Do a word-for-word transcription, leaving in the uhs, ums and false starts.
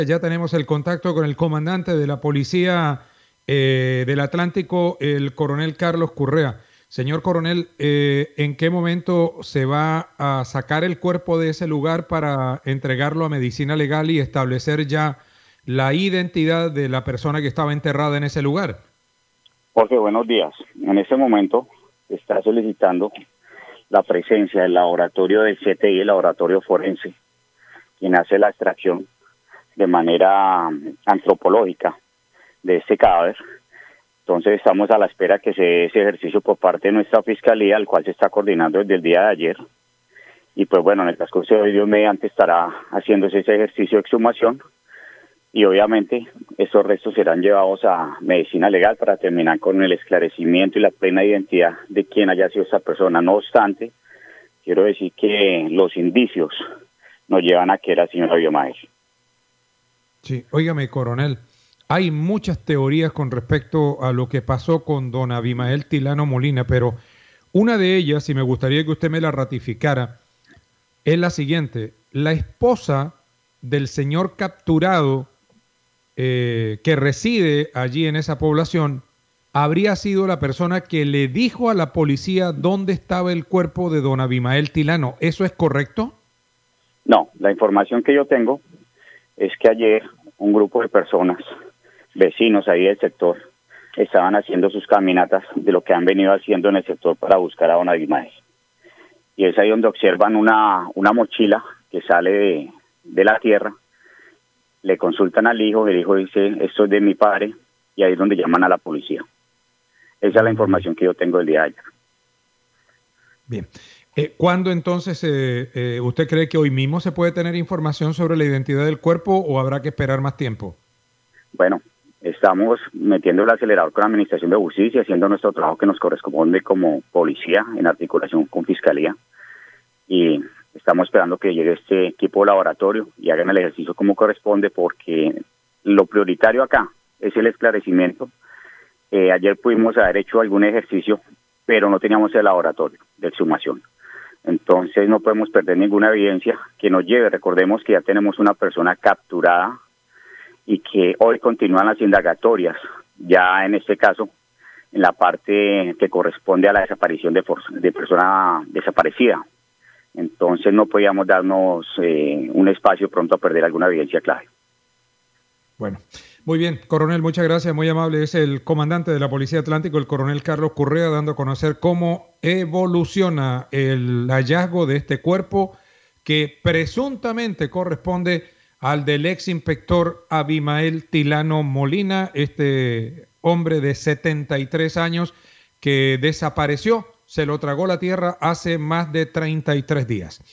Ya tenemos el contacto con el comandante de la Policía eh, del Atlántico, el coronel Carlos Correa. Señor coronel, eh, ¿en qué momento se va a sacar el cuerpo de ese lugar para entregarlo a medicina legal y establecer ya la identidad de la persona que estaba enterrada en ese lugar? Jorge, buenos días. En este momento se está solicitando la presencia del laboratorio del C T I, el laboratorio forense, quien hace la extracción de manera antropológica de este cadáver. Entonces estamos a la espera que se dé ese ejercicio por parte de nuestra fiscalía, el cual se está coordinando desde el día de ayer. Y pues bueno, en el transcurso de hoy, Dios mediante, estará haciéndose ese ejercicio de exhumación. Y obviamente estos restos serán llevados a medicina legal para terminar con el esclarecimiento y la plena identidad de quién haya sido esta persona. No obstante, quiero decir que los indicios nos llevan a que era la señora Abimael. Sí, óigame, coronel, hay muchas teorías con respecto a lo que pasó con don Abimael Tilano Molina, pero una de ellas, y me gustaría que usted me la ratificara, es la siguiente. La esposa del señor capturado eh, que reside allí en esa población habría sido la persona que le dijo a la policía dónde estaba el cuerpo de don Abimael Tilano. ¿Eso es correcto? No, la información que yo tengo es que ayer un grupo de personas, vecinos ahí del sector, estaban haciendo sus caminatas de lo que han venido haciendo en el sector para buscar a don Abimael. Y es ahí donde observan una, una mochila que sale de, de la tierra, le consultan al hijo, el hijo dice, esto es de mi padre, y ahí es donde llaman a la policía. Esa es la información que yo tengo del día de ayer. Bien. Eh, ¿Cuándo entonces eh, eh, usted cree que hoy mismo se puede tener información sobre la identidad del cuerpo o habrá que esperar más tiempo? Bueno, estamos metiendo el acelerador con la Administración de Justicia, haciendo nuestro trabajo que nos corresponde como policía en articulación con Fiscalía, y estamos esperando que llegue este equipo de laboratorio y hagan el ejercicio como corresponde, porque lo prioritario acá es el esclarecimiento. Eh, ayer pudimos haber hecho algún ejercicio, pero no teníamos el laboratorio de exhumación. Entonces no podemos perder ninguna evidencia que nos lleve. Recordemos que ya tenemos una persona capturada y que hoy continúan las indagatorias, ya en este caso, en la parte que corresponde a la desaparición de, de persona desaparecida. Entonces no podíamos darnos eh, un espacio pronto a perder alguna evidencia clave. Bueno, muy bien, coronel, muchas gracias, muy amable. Es el comandante de la Policía Atlántico, el coronel Carlos Correa, dando a conocer cómo evoluciona el hallazgo de este cuerpo que presuntamente corresponde al del ex inspector Abimael Tilano Molina, este hombre de setenta y tres años que desapareció, se lo tragó la tierra hace más de treinta y tres días.